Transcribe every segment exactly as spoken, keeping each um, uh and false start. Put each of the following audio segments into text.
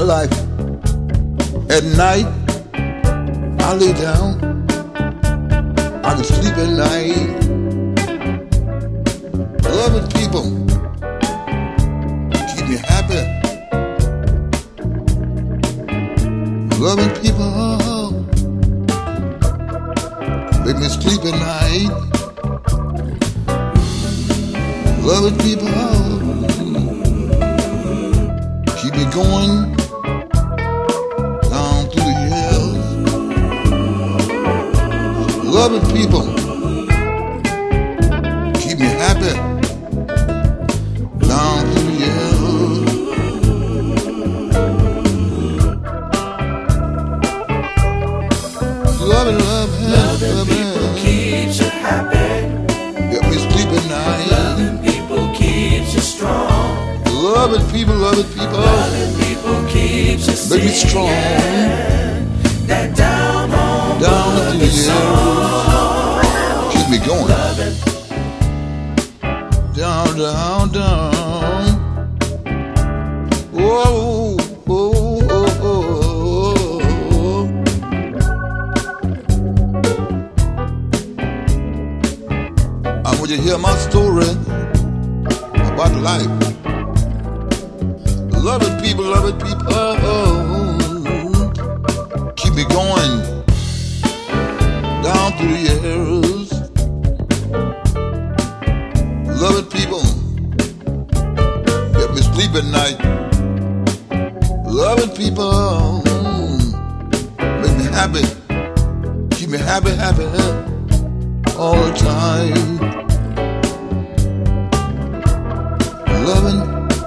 life. At night, I lay down. I can sleep at night. Loving people keep me happy. Loving people make me sleep at night. Loving people keep me going down through the hills. Loving people keep me happy down through the hills. Loving, loving, Loving loving people keeps you happy. get me sleep at night. Loving people keeps you strong. Loving people, loving people Loving people keeps you make me strong that down home down through the boogie song. hills. Keep me going Loving, down, down, down. Whoa, whoa, whoa, whoa. I want you to hear my story about life. Loving people, loving people keep me going down through the years. Loving people get me sleep at night. Loving people make me happy, keep me happy, happy all the time. Loving,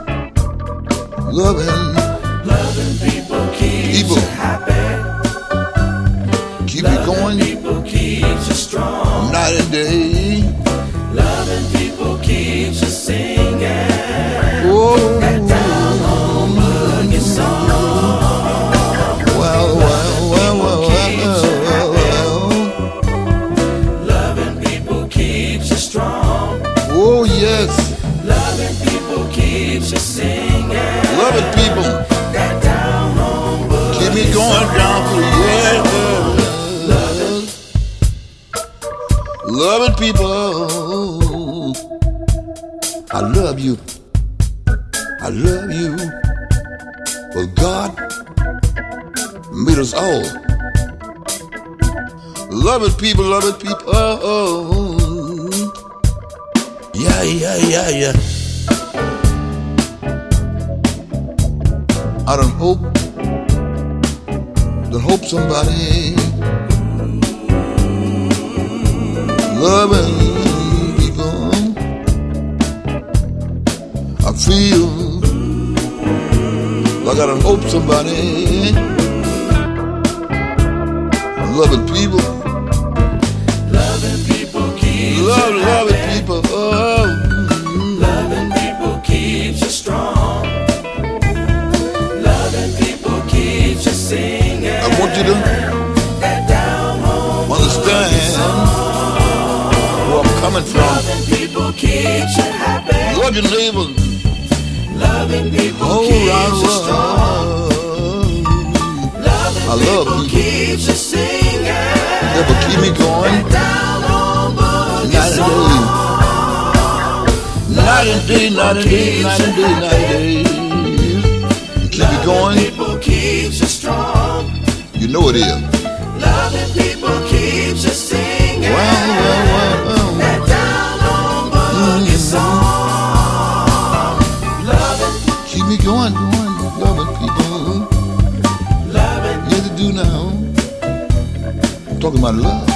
loving loving people keeps People. you happy. keep me Loving going people keeps you strong. night and day. Loving people keeps you singing Oh, that down home boogie song. well, well, well, well, well, well. Loving people keeps you strong. Oh, yes, Loving people keeps you singing loving people that down home boogie keep me going down through the years. Loving people, I love you, I love you. Well, God made us all. Loving people, loving people. Yeah, yeah, yeah, yeah. I don't hope, don't hope somebody loving people. I feel like I don't hope somebody loving people. Loving people keeps Love, you loving happy. people. Oh. Loving people keeps you strong. Loving people keeps you singing I want you to that down home understand where I'm coming from. Loving people keeps you happy. Love your neighbor. Loving people Oh, keeps you strong. Loving I love people people. keeps you singing Never keep me going. that down home boogie Night and song. day. Night and day, night and day, night and day, night and day. You keep me going. People keeps you strong. You know it is. Loving people keeps you singing Well, well, well, well. that down home boogie song. Loving, Keep me going, going, loving people. loving, Yes, I do now. I'm talking about love.